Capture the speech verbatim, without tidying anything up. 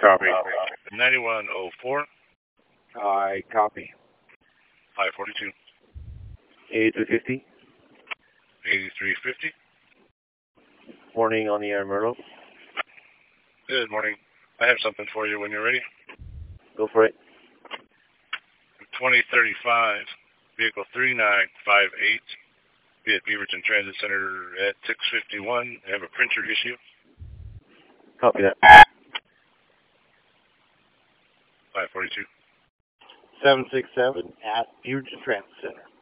Copy. ninety-one oh four. I copy. five forty-two. eighty-three fifty. eighty-three fifty. Morning on the air, Myrtle. Good morning. I have something for you when you're ready. Go for it. twenty thirty-five, vehicle three nine five eight. Be at Beaverton Transit Center at six fifty-one. I have a printer issue. Copy that. five forty-two. seven six seven at Beaverton Transit Center.